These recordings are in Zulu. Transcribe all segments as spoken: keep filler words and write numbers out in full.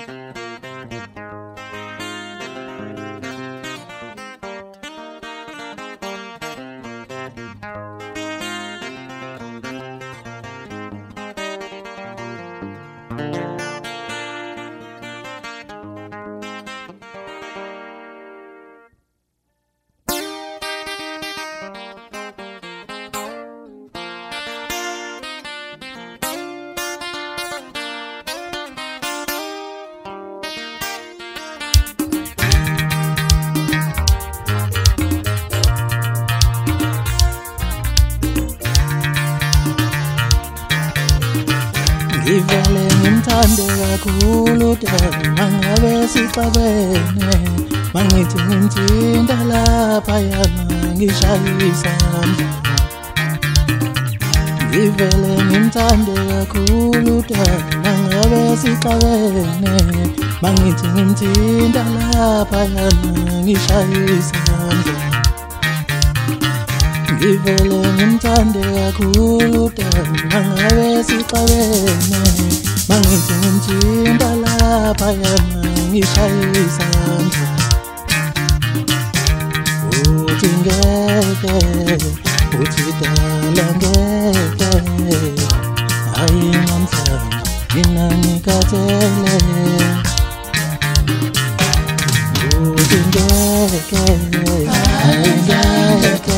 Ngivele ngimthande kakhulu dala mangabe sixabene mangithi ngimthinta lapha yana ngishayisa Ngivele ngimthande kakhulu dala mangabe sixabene mangithi ngimthinta lapha yana ngishayisa Ngivele ngimthande kakhulu dala mangabe sixabene mangithi ngimthinta lapha yana ngishayisa uthi ngeke uthi dala ngeke hayi namhlanje mina ngikhathele uthi ngeke hayi ngeke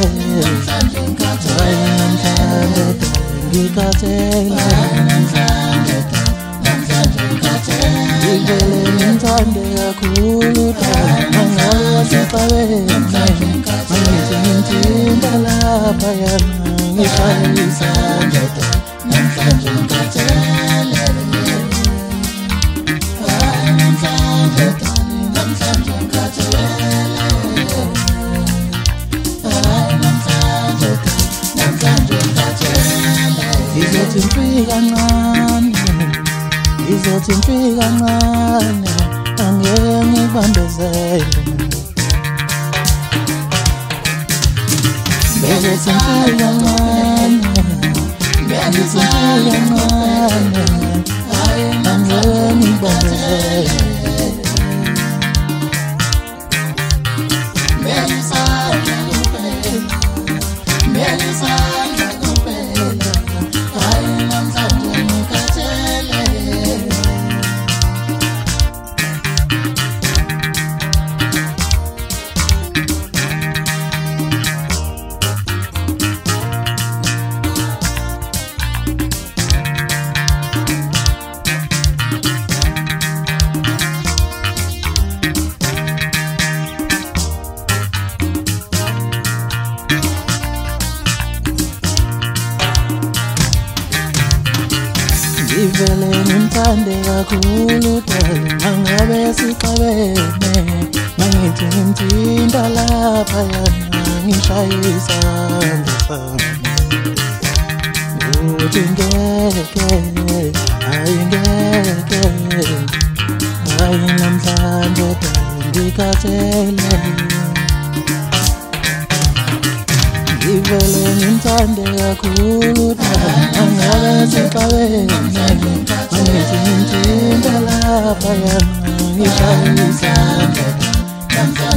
ngikhathele ngivele ngimthande kakhulu dala mangabe sixabene mangithi ngimthinta lapha yana ngishayisa namhlanje ngikhathele namhlanje namhlanje ngikhathele Izothi mfika kancane Izothi mfika kancane angeke ngibambezele Izothi mfika kancane Izothi mfika kancane angeke ngibambezele Ngivele ngimthande kakhulu dala mangabe sixabene mangithi ngimthinta lapha yana ngishayisa uthi ngeke hayi ngeke hayi namhlanje dala ngikhathele Ngivele ngimthande kakhulu dala mangabe sixabene mangithi ngimthinta lapha yana ngishayisa